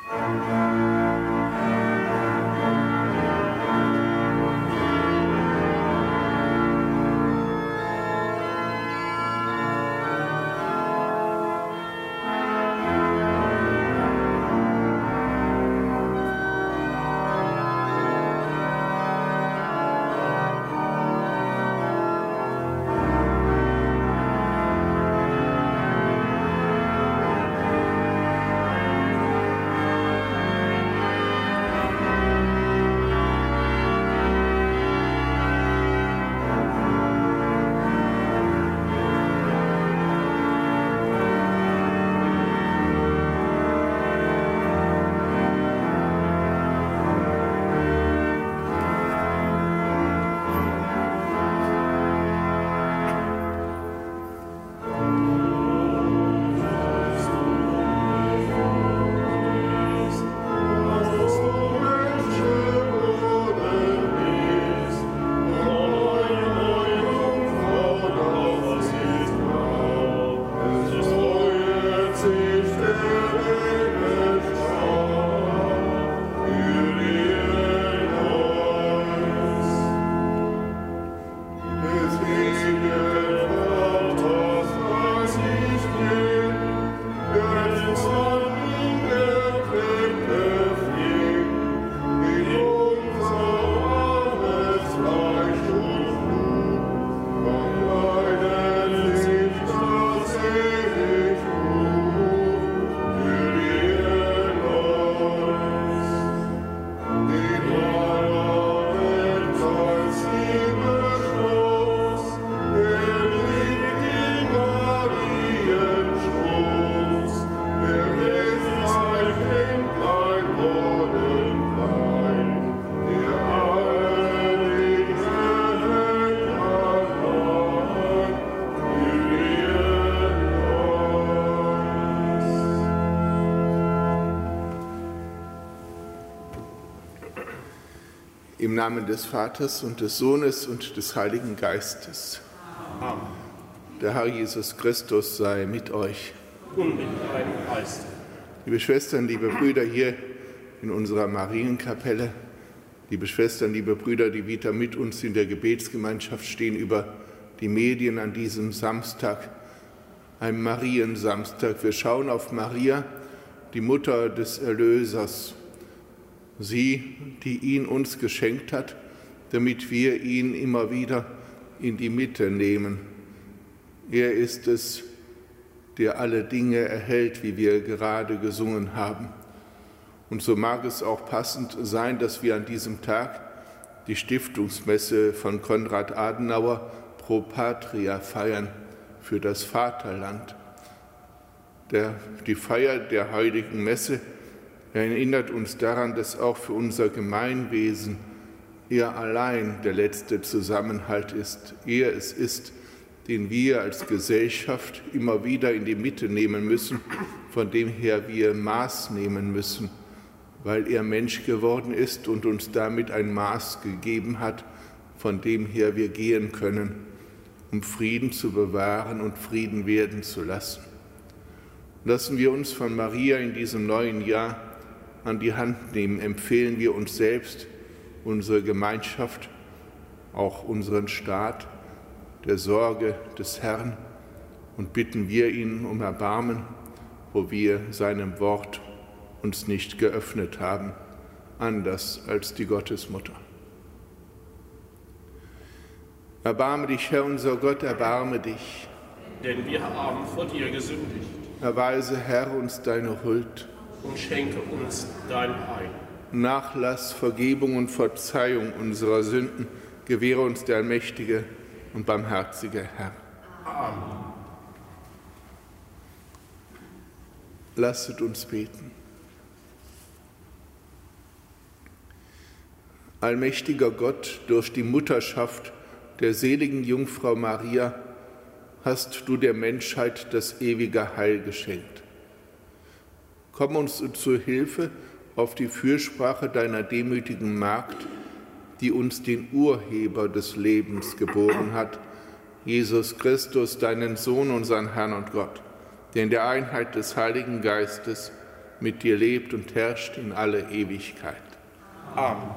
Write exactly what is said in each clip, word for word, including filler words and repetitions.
Im Namen des Vaters und des Sohnes und des Heiligen Geistes. Amen. Der Herr Jesus Christus sei mit euch. Und mit deinem Geist. Liebe Schwestern, liebe Brüder hier in unserer Marienkapelle, liebe Schwestern, liebe Brüder, die wieder mit uns in der Gebetsgemeinschaft stehen über die Medien an diesem Samstag, einem Mariensamstag. Wir schauen auf Maria, die Mutter des Erlösers. Sie, die ihn uns geschenkt hat, damit wir ihn immer wieder in die Mitte nehmen. Er ist es, der alle Dinge erhält, wie wir gerade gesungen haben. Und so mag es auch passend sein, dass wir an diesem Tag die Stiftungsmesse von Konrad Adenauer Pro Patria feiern, für das Vaterland. Der, die Feier der heiligen Messe erinnert uns daran, dass auch für unser Gemeinwesen er allein der letzte Zusammenhalt ist. Er es ist, den wir als Gesellschaft immer wieder in die Mitte nehmen müssen, von dem her wir Maß nehmen müssen, weil er Mensch geworden ist und uns damit ein Maß gegeben hat, von dem her wir gehen können, um Frieden zu bewahren und Frieden werden zu lassen. Lassen wir uns von Maria in diesem neuen Jahr an die Hand nehmen, empfehlen wir uns selbst, unsere Gemeinschaft, auch unseren Staat, der Sorge des Herrn und bitten wir ihn um Erbarmen, wo wir seinem Wort uns nicht geöffnet haben, anders als die Gottesmutter. Erbarme dich, Herr unser Gott, erbarme dich. Denn wir haben vor dir gesündigt. Erweise, Herr, uns deine Huld. Und schenke uns dein Heil. Nachlass, Vergebung und Verzeihung unserer Sünden gewähre uns der allmächtige und barmherzige Herr. Amen. Lasset uns beten. Allmächtiger Gott, durch die Mutterschaft der seligen Jungfrau Maria hast du der Menschheit das ewige Heil geschenkt. Komm uns zu Hilfe auf die Fürsprache deiner demütigen Magd, die uns den Urheber des Lebens geboren hat, Jesus Christus, deinen Sohn, unseren Herrn und Gott, der in der Einheit des Heiligen Geistes mit dir lebt und herrscht in alle Ewigkeit. Amen.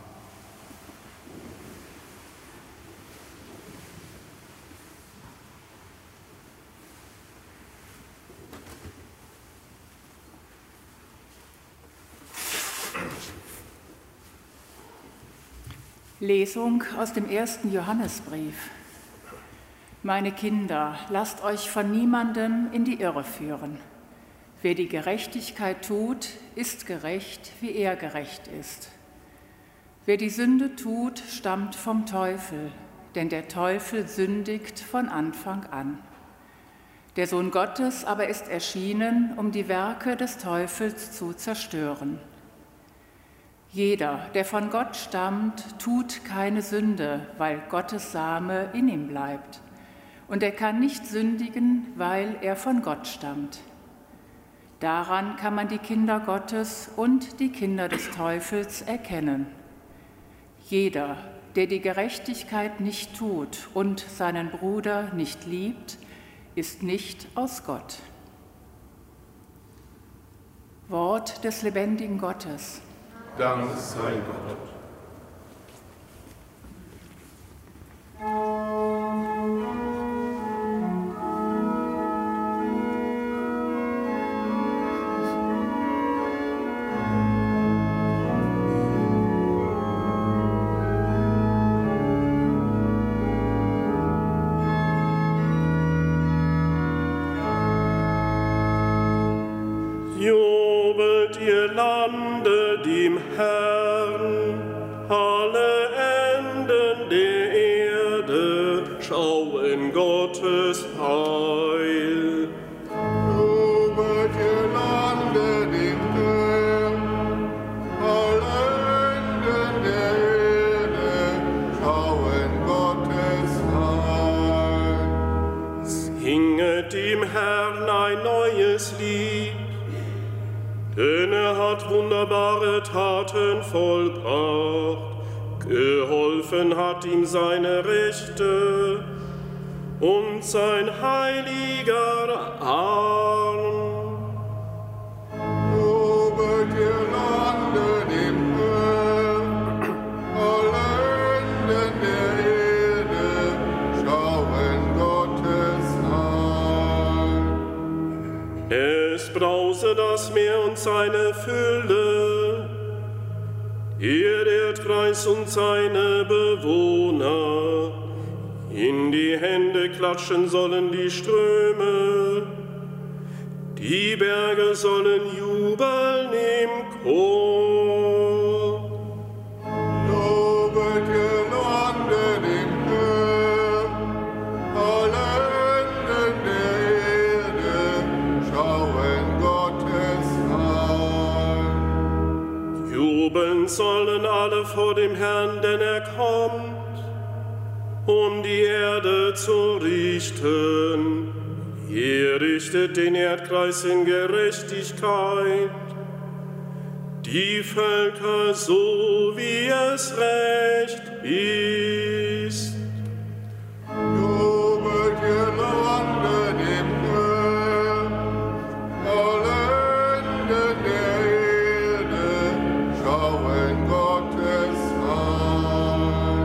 Lesung aus dem ersten Johannesbrief. Meine Kinder, lasst euch von niemandem in die Irre führen. Wer die Gerechtigkeit tut, ist gerecht, wie er gerecht ist. Wer die Sünde tut, stammt vom Teufel, denn der Teufel sündigt von Anfang an. Der Sohn Gottes aber ist erschienen, um die Werke des Teufels zu zerstören. Jeder, der von Gott stammt, tut keine Sünde, weil Gottes Same in ihm bleibt. Und er kann nicht sündigen, weil er von Gott stammt. Daran kann man die Kinder Gottes und die Kinder des Teufels erkennen. Jeder, der die Gerechtigkeit nicht tut und seinen Bruder nicht liebt, ist nicht aus Gott. Wort des lebendigen Gottes. Dank sei Gott. Jubelt ihr Lande dem Herrn, alle Enden der Erde schauen Gottes Heil. Jubelt ihr Lande dem Herrn, alle Enden der Erde schauen Gottes Heil. Singet dem Herrn ein neues Lied, denn er hat wunderbare Taten vollbracht. Geholfen hat ihm seine Rechte und sein heiliger Arm. Jubelt ihr Lande dem Herrn, alle Enden der Erde schauen Gottes Heil. Es brause das Meer und seine Fülle, der Erdkreis und seine Bewohner. In die Hände klatschen sollen die Ströme, die Berge sollen jubeln im Chor. Jubelt ihr Lande dem Herrn, alle Enden der Erde schauen Gottes Heil. Jubeln sollen alle vor dem Herrn, denn er kommt, um die Erde zu richten. Er richtet den Erdkreis in Gerechtigkeit, die Völker so, wie es recht ist. Jubelt ihr Lande dem Herrn, alle Enden der Erde schauen Gottes Heil.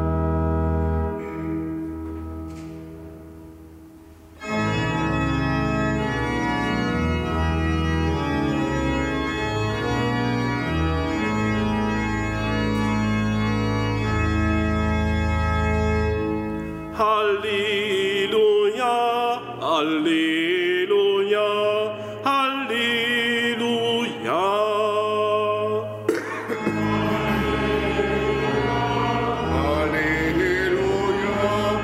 Halleluja, Halleluja, Halleluja. Halleluja,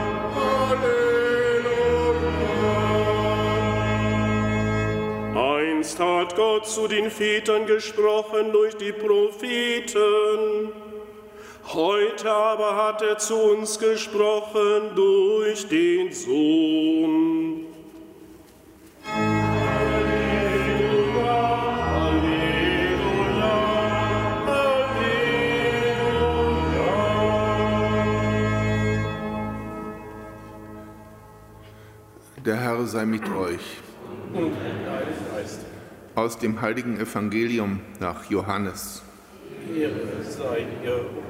Halleluja. Einst hat Gott zu den Vätern gesprochen durch die Propheten. Heute aber hat er zu uns gesprochen durch den Sohn. Halleluja, Halleluja, Halleluja. Der Herr sei mit euch. Und mit deinem Geist. Aus dem heiligen Evangelium nach Johannes. Ehre sei dir, o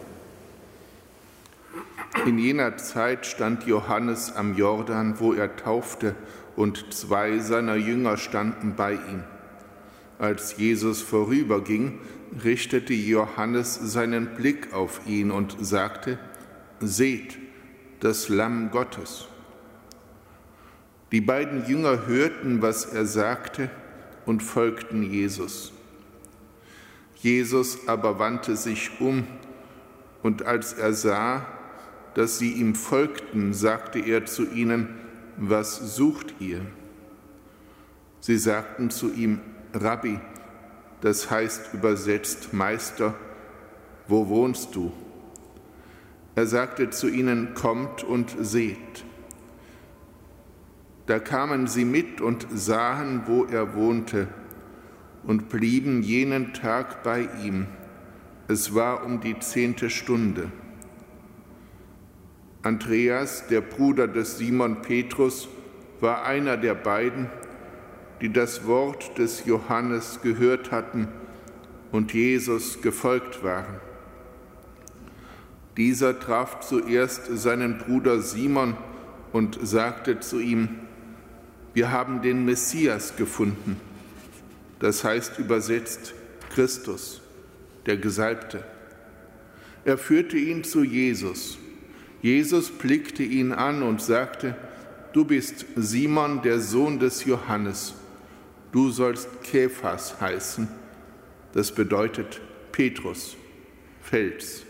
Herr. In jener Zeit stand Johannes am Jordan, wo er taufte, und zwei seiner Jünger standen bei ihm. Als Jesus vorüberging, richtete Johannes seinen Blick auf ihn und sagte: Seht, das Lamm Gottes. Die beiden Jünger hörten, was er sagte, und folgten Jesus. Jesus aber wandte sich um, und als er sah, dass sie ihm folgten, sagte er zu ihnen: Was sucht ihr? Sie sagten zu ihm: Rabbi, das heißt übersetzt Meister, wo wohnst du? Er sagte zu ihnen: Kommt und seht. Da kamen sie mit und sahen, wo er wohnte, und blieben jenen Tag bei ihm. Es war um die zehnte Stunde. Andreas, der Bruder des Simon Petrus, war einer der beiden, die das Wort des Johannes gehört hatten und Jesus gefolgt waren. Dieser traf zuerst seinen Bruder Simon und sagte zu ihm: Wir haben den Messias gefunden, das heißt übersetzt Christus, der Gesalbte. Er führte ihn zu Jesus. Jesus blickte ihn an und sagte: Du bist Simon, der Sohn des Johannes. Du sollst Kephas heißen. Das bedeutet Petrus, Fels.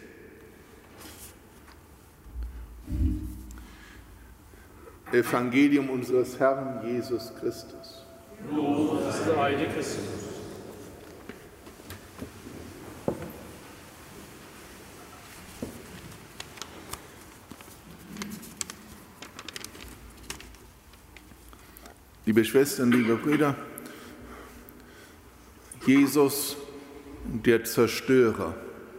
Evangelium unseres Herrn Jesus Christus. Lob sei dir, Christus. Liebe Schwestern, liebe Brüder, Jesus, der Zerstörer,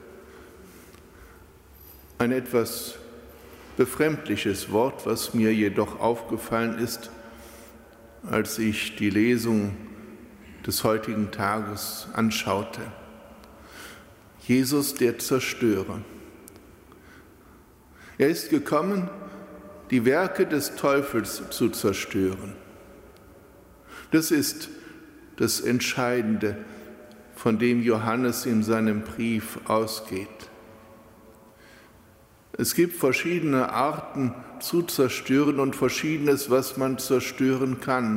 ein etwas befremdliches Wort, was mir jedoch aufgefallen ist, als ich die Lesung des heutigen Tages anschaute. Jesus, der Zerstörer. Er ist gekommen, die Werke des Teufels zu zerstören. Das ist das Entscheidende, von dem Johannes in seinem Brief ausgeht. Es gibt verschiedene Arten zu zerstören und Verschiedenes, was man zerstören kann.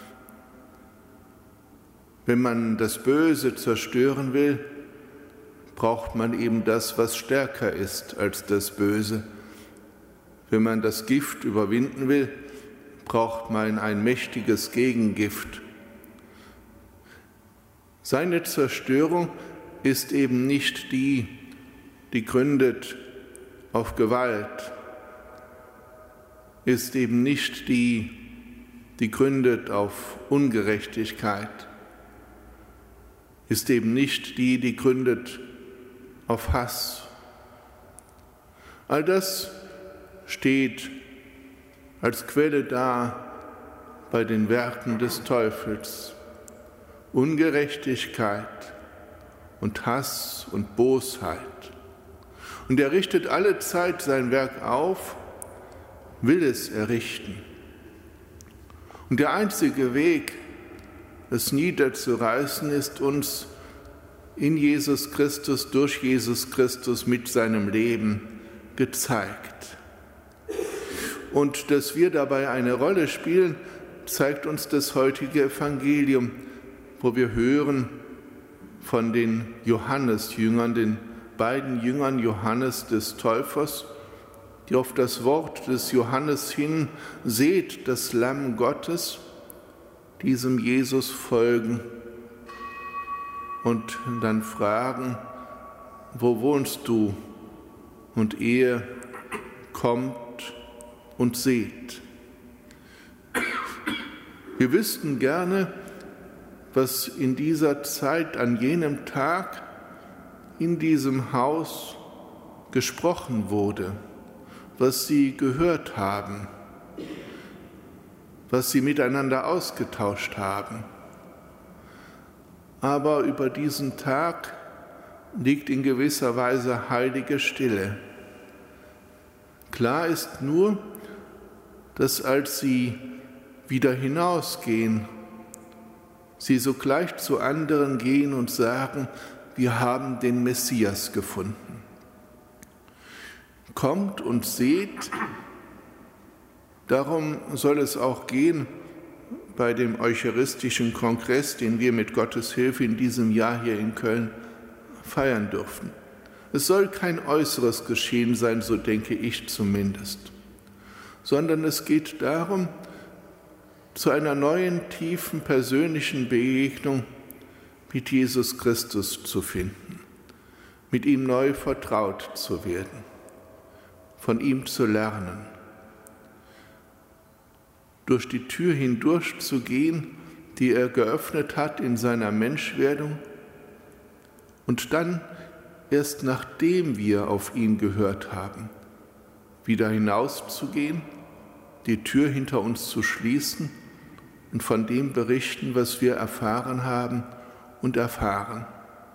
Wenn man das Böse zerstören will, braucht man eben das, was stärker ist als das Böse. Wenn man das Gift überwinden will, braucht man ein mächtiges Gegengift. Seine Zerstörung ist eben nicht die, die gründet auf Gewalt, ist eben nicht die, die gründet auf Ungerechtigkeit, ist eben nicht die, die gründet auf Hass. All das steht als Quelle da bei den Werken des Teufels. Ungerechtigkeit und Hass und Bosheit. Und er richtet alle Zeit sein Werk auf, will es errichten. Und der einzige Weg, es niederzureißen, ist uns in Jesus Christus, durch Jesus Christus mit seinem Leben gezeigt. Und dass wir dabei eine Rolle spielen, zeigt uns das heutige Evangelium, wo wir hören von den Johannesjüngern, den beiden Jüngern Johannes des Täufers, die auf das Wort des Johannes hin, seht das Lamm Gottes, diesem Jesus folgen und dann fragen: Wo wohnst du? Und er kommt und seht. Wir wüssten gerne, was in dieser Zeit, an jenem Tag, in diesem Haus gesprochen wurde, was sie gehört haben, was sie miteinander ausgetauscht haben. aber über diesen Tag liegt in gewisser Weise heilige Stille. Klar ist nur, dass als sie wieder hinausgehen, sie sogleich zu anderen gehen und sagen, wir haben den Messias gefunden. Kommt und seht, darum soll es auch gehen bei dem eucharistischen Kongress, den wir mit Gottes Hilfe in diesem Jahr hier in Köln feiern dürfen. Es soll kein äußeres Geschehen sein, so denke ich zumindest, sondern es geht darum, zu einer neuen, tiefen, persönlichen Begegnung mit Jesus Christus zu finden, mit ihm neu vertraut zu werden, von ihm zu lernen, durch die Tür hindurch zu gehen, die er geöffnet hat in seiner Menschwerdung, und dann, erst nachdem wir auf ihn gehört haben, wieder hinauszugehen, die Tür hinter uns zu schließen und von dem berichten, was wir erfahren haben und erfahren.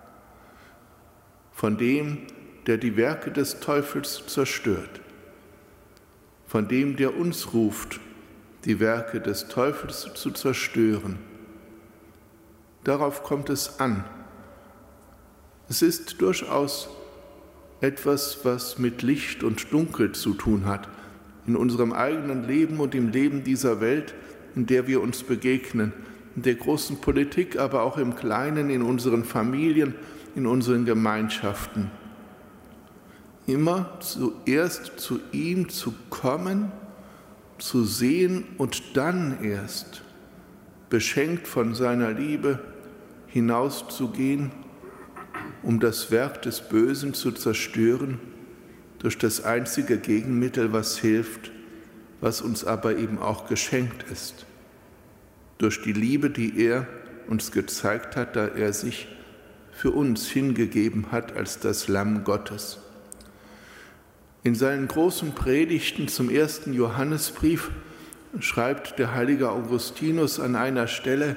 Von dem, der die Werke des Teufels zerstört. Von dem, der uns ruft, die Werke des Teufels zu zerstören. Darauf kommt es an. Es ist durchaus etwas, was mit Licht und Dunkel zu tun hat, in unserem eigenen Leben und im Leben dieser Welt, in der wir uns begegnen, in der großen Politik, aber auch im Kleinen, in unseren Familien, in unseren Gemeinschaften. Immer zuerst zu ihm zu kommen, zu sehen und dann erst, beschenkt von seiner Liebe, hinauszugehen, um das Werk des Bösen zu zerstören, durch das einzige Gegenmittel, was hilft, was uns aber eben auch geschenkt ist, durch die Liebe, die er uns gezeigt hat, da er sich für uns hingegeben hat als das Lamm Gottes. In seinen großen Predigten zum ersten Johannesbrief schreibt der heilige Augustinus an einer Stelle: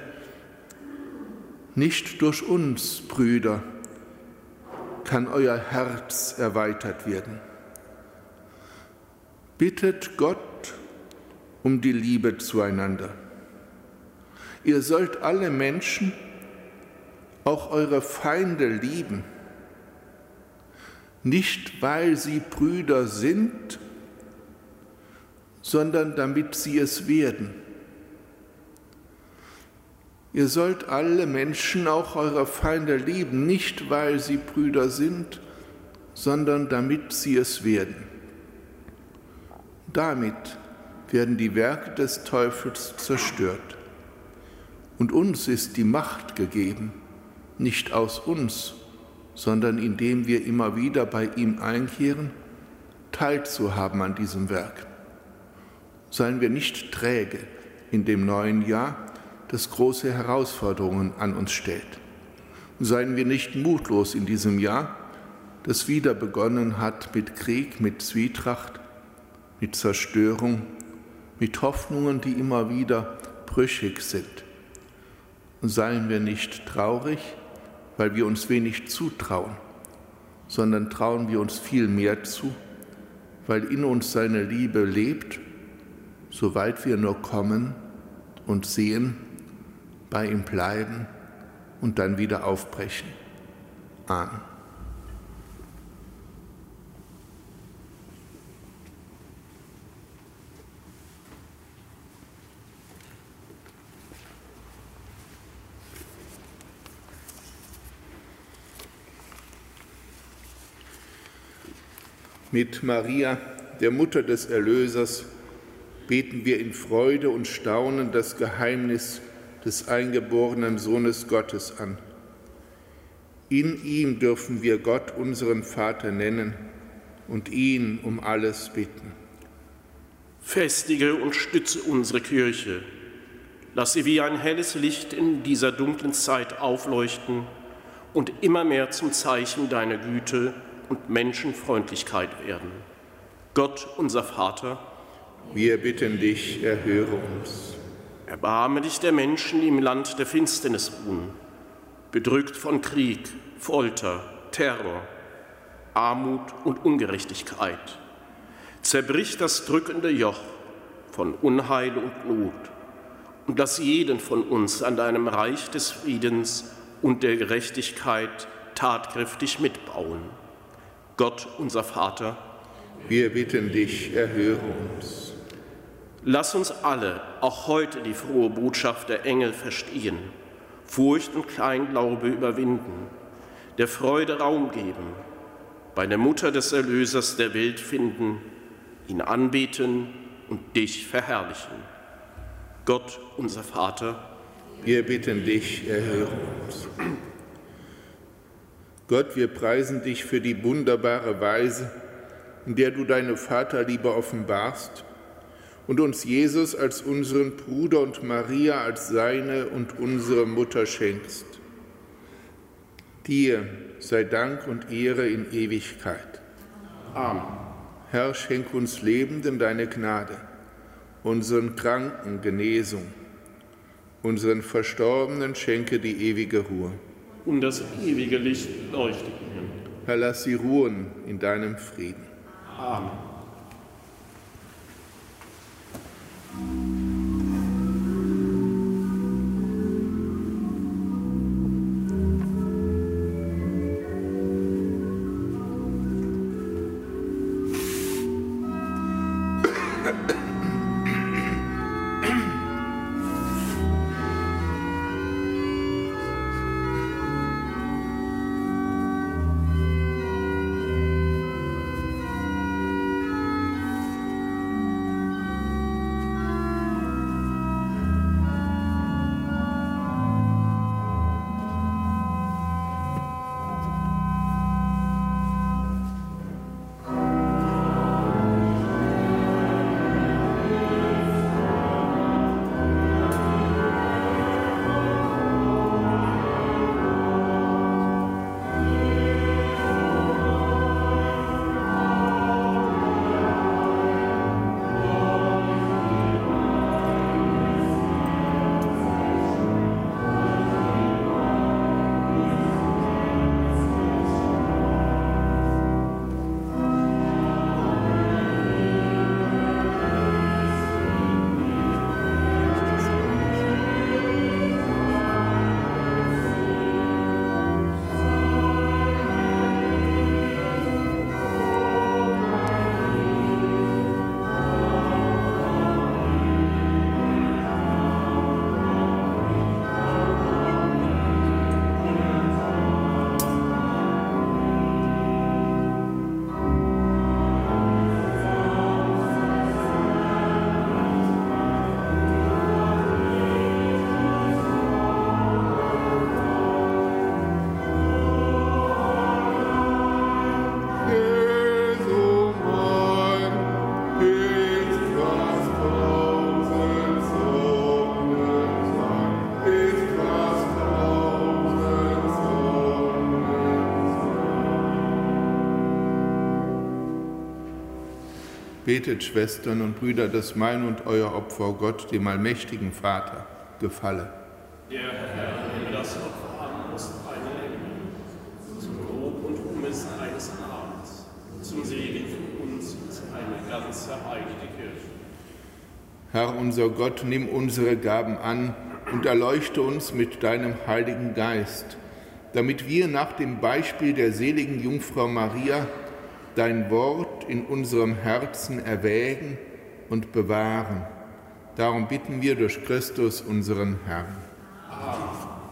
Nicht durch uns, Brüder, kann euer Herz erweitert werden. Bittet Gott um die Liebe zueinander. Ihr sollt alle Menschen, auch eure Feinde, lieben, nicht weil sie Brüder sind, sondern damit sie es werden. Ihr sollt alle Menschen, auch eure Feinde, lieben, nicht weil sie Brüder sind, sondern damit sie es werden. Damit werden die Werke des Teufels zerstört. Und uns ist die Macht gegeben, nicht aus uns, sondern indem wir immer wieder bei ihm einkehren, teilzuhaben an diesem Werk. Seien wir nicht träge in dem neuen Jahr, das große Herausforderungen an uns stellt. Seien wir nicht mutlos in diesem Jahr, das wieder begonnen hat mit Krieg, mit Zwietracht, mit Zerstörung, mit Hoffnungen, die immer wieder brüchig sind. Seien wir nicht traurig, weil wir uns wenig zutrauen, sondern trauen wir uns viel mehr zu, weil in uns seine Liebe lebt, soweit wir nur kommen und sehen, bei ihm bleiben und dann wieder aufbrechen. Amen. Mit Maria, der Mutter des Erlösers, beten wir in Freude und Staunen das Geheimnis des eingeborenen Sohnes Gottes an. In ihm dürfen wir Gott, unseren Vater, nennen und ihn um alles bitten. Festige und stütze unsere Kirche. Lass sie wie ein helles Licht in dieser dunklen Zeit aufleuchten und immer mehr zum Zeichen deiner Güte und Menschenfreundlichkeit werden. Gott, unser Vater, wir bitten dich, erhöre uns. Erbarme dich der Menschen, die im Land der Finsternis ruhen. bedrückt von Krieg, Folter, Terror, Armut und Ungerechtigkeit. Zerbrich das drückende Joch von Unheil und Not und lass jeden von uns an deinem Reich des Friedens und der Gerechtigkeit tatkräftig mitbauen. Gott, unser Vater, wir bitten dich, erhöre uns. Lass uns alle auch heute die frohe Botschaft der Engel verstehen, Furcht und Kleinglaube überwinden, der Freude Raum geben, bei der Mutter des Erlösers der Welt finden, ihn anbeten und dich verherrlichen. Gott, unser Vater, wir bitten dich, erhöre uns. Gott, wir preisen dich für die wunderbare Weise, in der du deine Vaterliebe offenbarst und uns Jesus als unseren Bruder und Maria als seine und unsere Mutter schenkst. Dir sei Dank und Ehre in Ewigkeit. Amen. Herr, schenk uns Lebenden deine Gnade, unseren Kranken Genesung, unseren Verstorbenen schenke die ewige Ruhe. Und das ewige Licht leuchte ihnen. Herr, lass sie ruhen in deinem Frieden. Amen. Betet, Schwestern und Brüder, dass mein und euer Opfer Gott, dem allmächtigen Vater, gefalle. Der Herr nehme das Opfer an aus deinem Leben, zum Lob und Ruhmes eines Namens, zum Segen für uns und eine ganze heilige Kirche. Herr, unser Gott, nimm unsere Gaben an und erleuchte uns mit deinem Heiligen Geist, damit wir nach dem Beispiel der seligen Jungfrau Maria dein Wort in unserem Herzen erwägen und bewahren. Darum bitten wir durch Christus, unseren Herrn. Amen.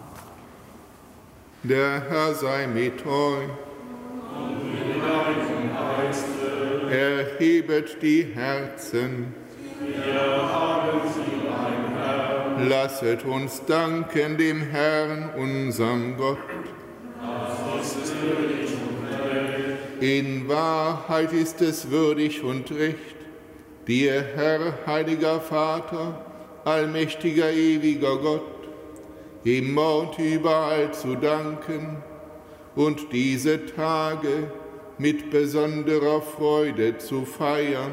Der Herr sei mit euch. Und mit deinem Geiste. Erhebet die Herzen. Wir haben sie, mein Herr. Lasset uns danken dem Herrn, unserem Gott. Das ist würdig und recht. In Wahrheit ist es würdig und recht, dir, Herr, heiliger Vater, allmächtiger, ewiger Gott, immer und überall zu danken und diese Tage mit besonderer Freude zu feiern.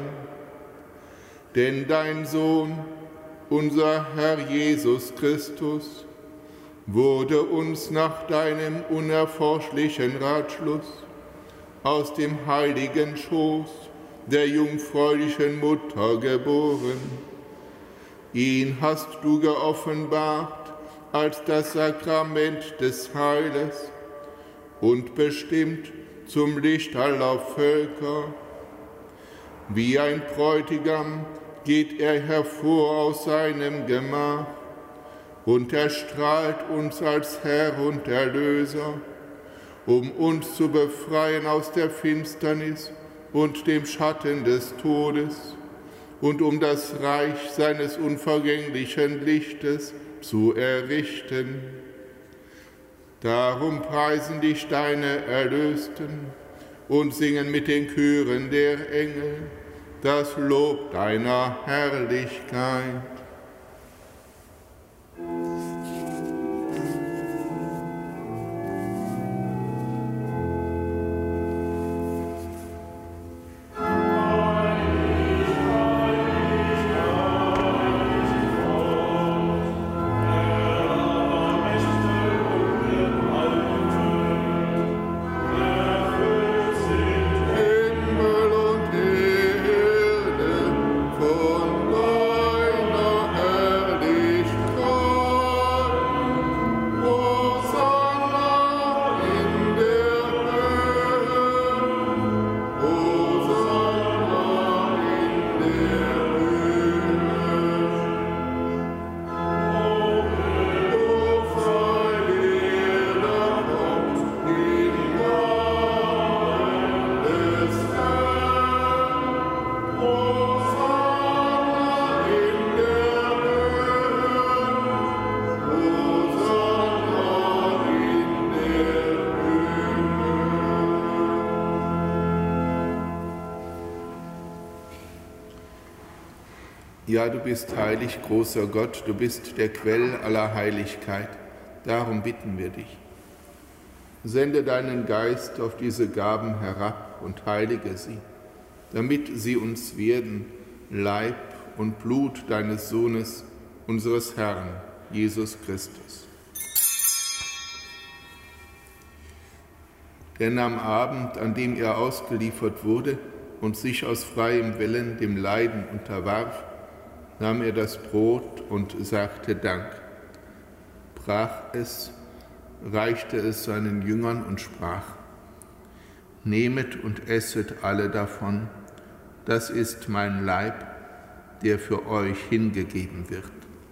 Denn dein Sohn, unser Herr Jesus Christus, wurde uns nach deinem unerforschlichen Ratschluss aus dem heiligen Schoß der jungfräulichen Mutter geboren. Ihn hast du geoffenbart als das Sakrament des Heiles und bestimmt zum Licht aller Völker. Wie ein Bräutigam geht er hervor aus seinem Gemach und erstrahlt uns als Herr und Erlöser, um uns zu befreien aus der Finsternis und dem Schatten des Todes und um das Reich seines unvergänglichen Lichtes zu errichten. Darum preisen dich deine Erlösten und singen mit den Chören der Engel das Lob deiner Herrlichkeit. Ja, du bist heilig, großer Gott, du bist der Quell aller Heiligkeit. Darum bitten wir dich. Sende deinen Geist auf diese Gaben herab und heilige sie, damit sie uns werden, Leib und Blut deines Sohnes, unseres Herrn, Jesus Christus. Denn am Abend, an dem er ausgeliefert wurde und sich aus freiem Willen dem Leiden unterwarf, nahm er das Brot und sagte Dank, brach es, reichte es seinen Jüngern und sprach: Nehmet und esset alle davon, das ist mein Leib, der für euch hingegeben wird.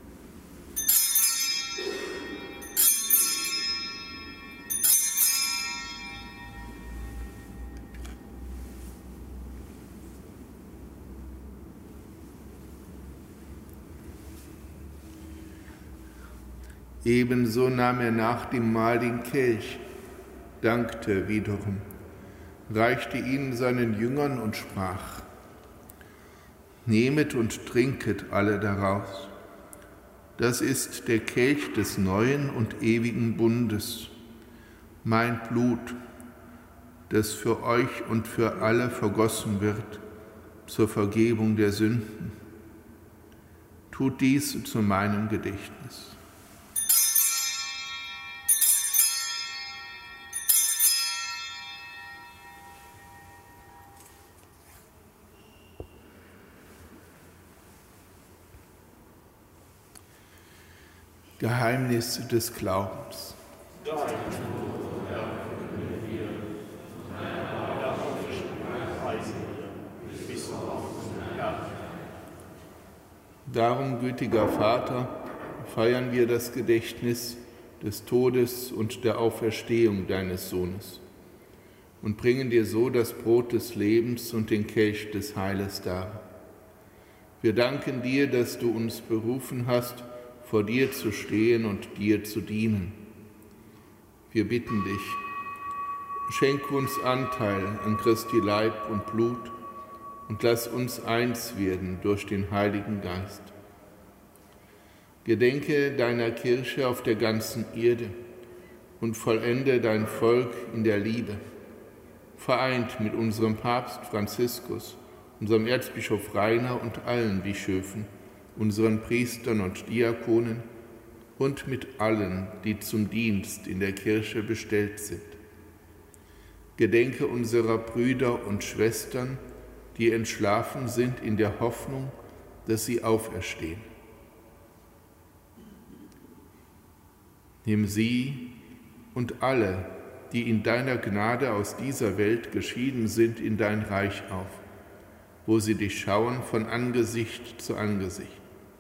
Ebenso nahm er nach dem Mahl den Kelch, dankte wiederum, reichte ihn seinen Jüngern und sprach: Nehmet und trinket alle daraus. Das ist der Kelch des neuen und ewigen Bundes, mein Blut, das für euch und für alle vergossen wird zur Vergebung der Sünden. Tut dies zu meinem Gedächtnis. Geheimnis des Glaubens. Darum, gütiger Vater, feiern wir das Gedächtnis des Todes und der Auferstehung deines Sohnes und bringen dir so das Brot des Lebens und den Kelch des Heiles dar. Wir danken dir, dass du uns berufen hast, vor dir zu stehen und dir zu dienen. Wir bitten dich, schenke uns Anteil an Christi Leib und Blut und lass uns eins werden durch den Heiligen Geist. Gedenke deiner Kirche auf der ganzen Erde und vollende dein Volk in der Liebe, vereint mit unserem Papst Franziskus, unserem Erzbischof Rainer und allen Bischöfen, unseren Priestern und Diakonen und mit allen, die zum Dienst in der Kirche bestellt sind. Gedenke unserer Brüder und Schwestern, die entschlafen sind in der Hoffnung, dass sie auferstehen. Nimm sie und alle, die in deiner Gnade aus dieser Welt geschieden sind, in dein Reich auf, wo sie dich schauen von Angesicht zu Angesicht.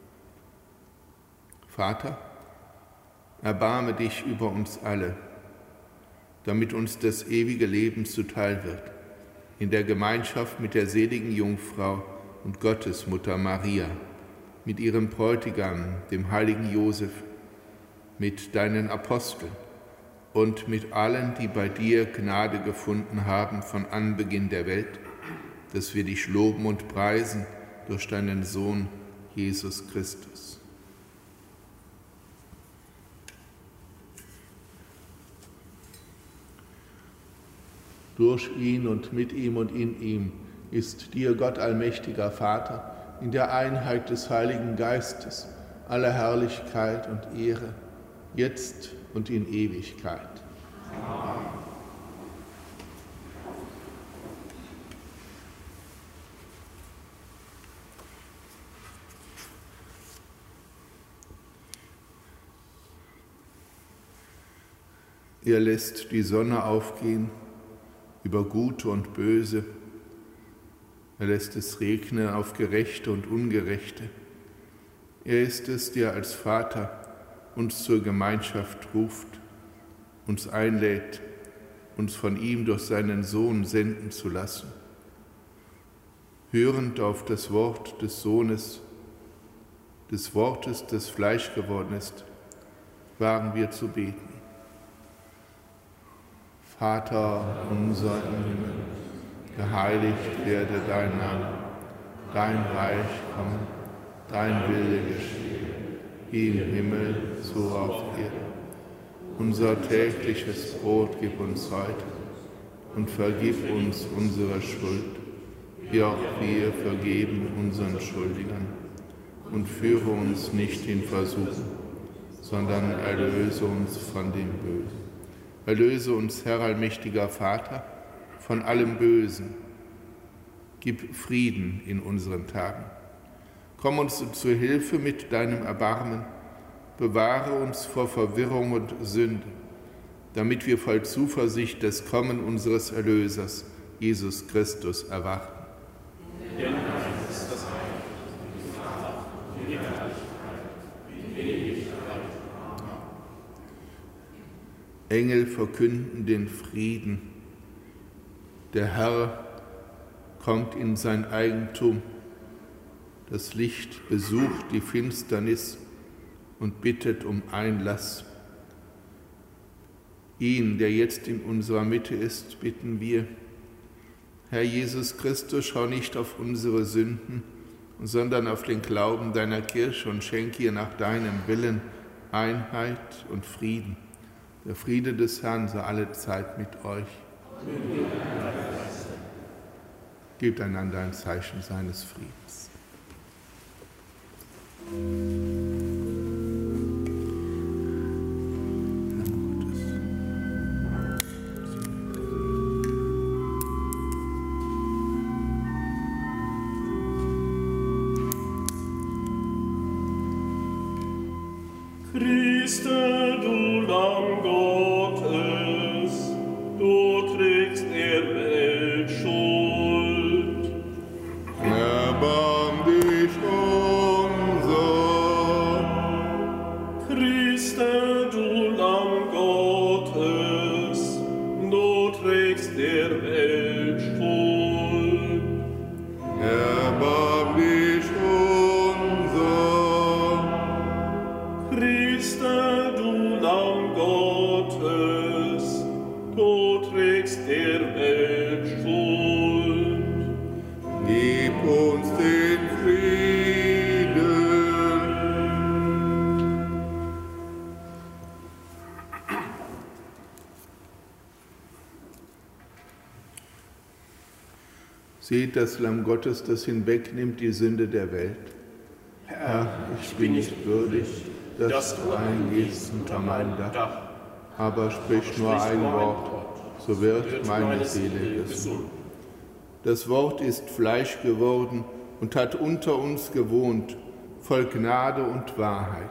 Vater, erbarme dich über uns alle, damit uns das ewige Leben zuteil wird, in der Gemeinschaft mit der seligen Jungfrau und Gottesmutter Maria, mit ihrem Bräutigam, dem heiligen Josef, mit deinen Aposteln und mit allen, die bei dir Gnade gefunden haben von Anbeginn der Welt, dass wir dich loben und preisen durch deinen Sohn Jesus Christus. Durch ihn und mit ihm und in ihm ist dir, Gott allmächtiger Vater, in der Einheit des Heiligen Geistes, aller Herrlichkeit und Ehre, jetzt und in Ewigkeit. Amen. Er lässt die Sonne aufgehen über Gute und Böse. Er lässt es regnen auf Gerechte und Ungerechte. Er ist es, der als Vater uns zur Gemeinschaft ruft, uns einlädt, uns von ihm durch seinen Sohn senden zu lassen. Hörend auf das Wort des Sohnes, des Wortes, das Fleisch geworden ist, wagen wir zu beten. Vater unser im Himmel, geheiligt werde dein Name, dein Reich komme, dein Wille geschehe, wie im Himmel, so auf Erden. Unser tägliches Brot gib uns heute und vergib uns unsere Schuld, wie auch wir vergeben unseren Schuldigern. Und führe uns nicht in Versuchung, sondern erlöse uns von dem Bösen. Erlöse uns, Herr allmächtiger Vater, von allem Bösen. Gib Frieden in unseren Tagen. Komm uns zur Hilfe mit deinem Erbarmen. Bewahre uns vor Verwirrung und Sünde, damit wir voll Zuversicht das Kommen unseres Erlösers, Jesus Christus, erwarten. Denn dein ist das Reich, die Kraft und die Herrlichkeit in Ewigkeit. Engel verkünden den Frieden. Der Herr kommt in sein Eigentum. Das Licht besucht die Finsternis und bittet um Einlass. Ihn, der jetzt in unserer Mitte ist, bitten wir, Herr Jesus Christus, schau nicht auf unsere Sünden, sondern auf den Glauben deiner Kirche und schenke ihr nach deinem Willen Einheit und Frieden. Der Friede des Herrn sei alle Zeit mit euch. Gebt einander ein Zeichen seines Friedens. Christe, du Lamm Gottes, du trägst der Welt Schuld. Erbarm dich unser. Christe, du Lamm Gottes, du trägst der Welt Schuld. Erbarm dich unser. Christe, du Lamm Gottes, du trägst der Welt Schuld. Gib uns den Frieden. Seht das Lamm Gottes, das hinwegnimmt die Sünde der Welt. Herr, ich bin nicht würdig, dass du eingehst unter mein Dach. Aber sprich nur ein Wort, so wird meine Seele gesund. Das Wort ist Fleisch geworden und hat unter uns gewohnt, voll Gnade und Wahrheit.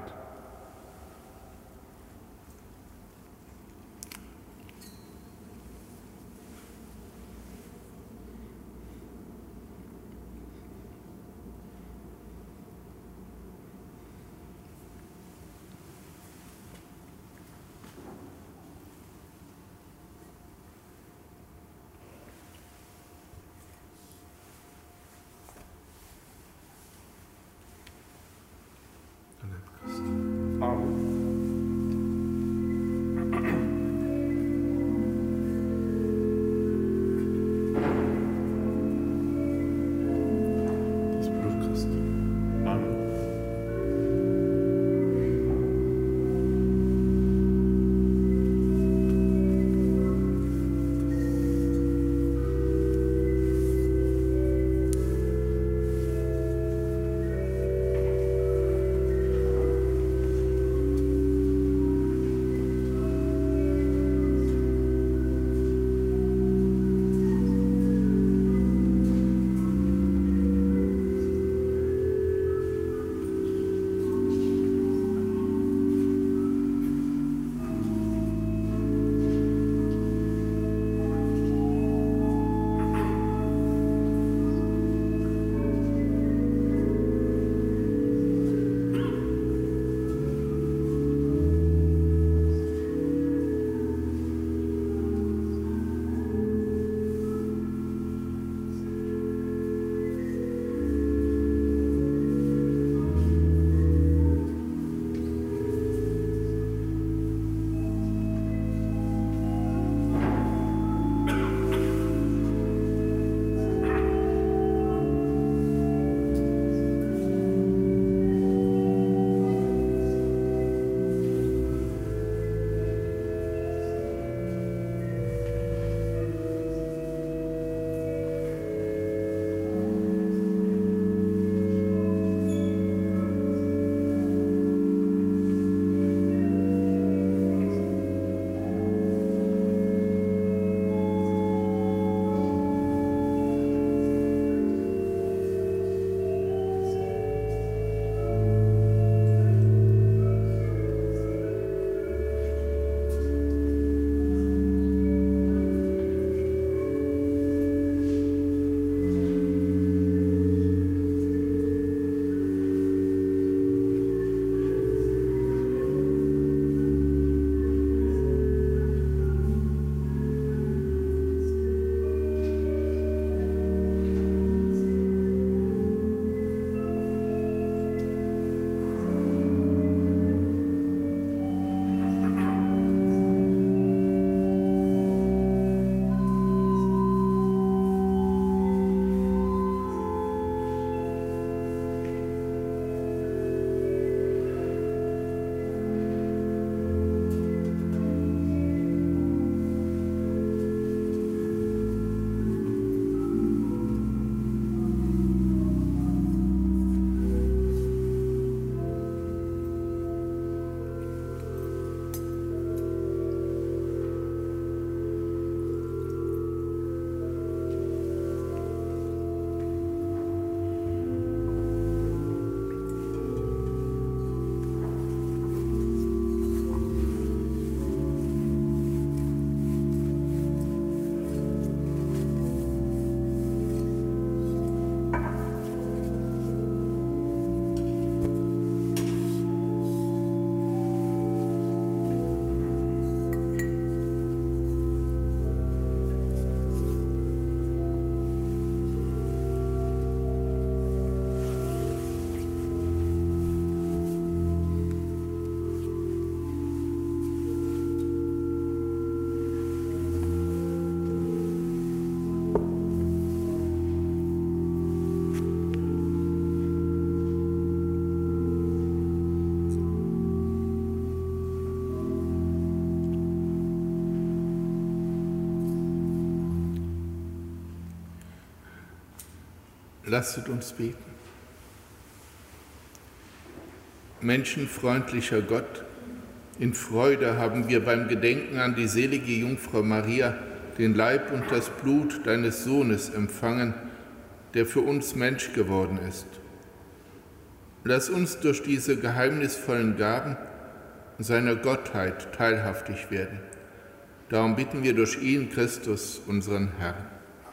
Lasset uns beten. menschenfreundlicher Gott, in Freude haben wir beim Gedenken an die selige Jungfrau Maria den Leib und das Blut deines Sohnes empfangen, der für uns Mensch geworden ist. Lass uns durch diese geheimnisvollen Gaben seiner Gottheit teilhaftig werden. Darum bitten wir durch ihn, Christus, unseren Herrn.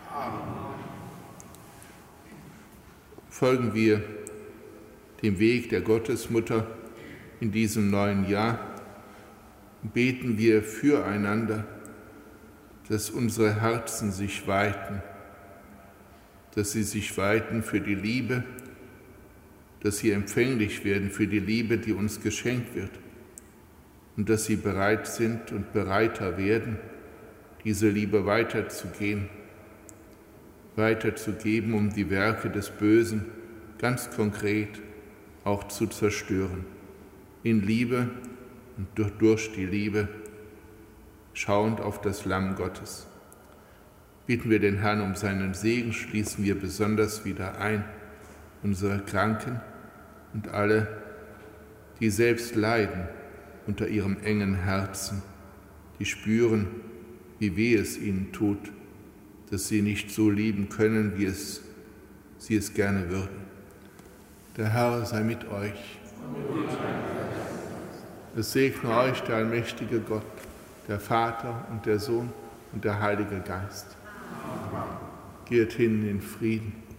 Folgen wir dem Weg der Gottesmutter in diesem neuen Jahr, beten wir füreinander, dass unsere Herzen sich weiten, dass sie sich weiten für die Liebe, dass sie empfänglich werden für die Liebe, die uns geschenkt wird, und dass sie bereit sind und bereiter werden, diese Liebe weiterzugehen, weiterzugeben, um die Werke des Bösen ganz konkret auch zu zerstören. In Liebe und durch die Liebe, schauend auf das Lamm Gottes. Bitten wir den Herrn um seinen Segen, schließen wir besonders wieder ein, unsere Kranken und alle, die selbst leiden unter ihrem engen Herzen, die spüren, wie weh es ihnen tut, dass sie nicht so lieben können, wie es, sie es gerne würden. Der Herr sei mit euch. Es segne euch der allmächtige Gott, der Vater und der Sohn und der Heilige Geist. Geht hin in Frieden.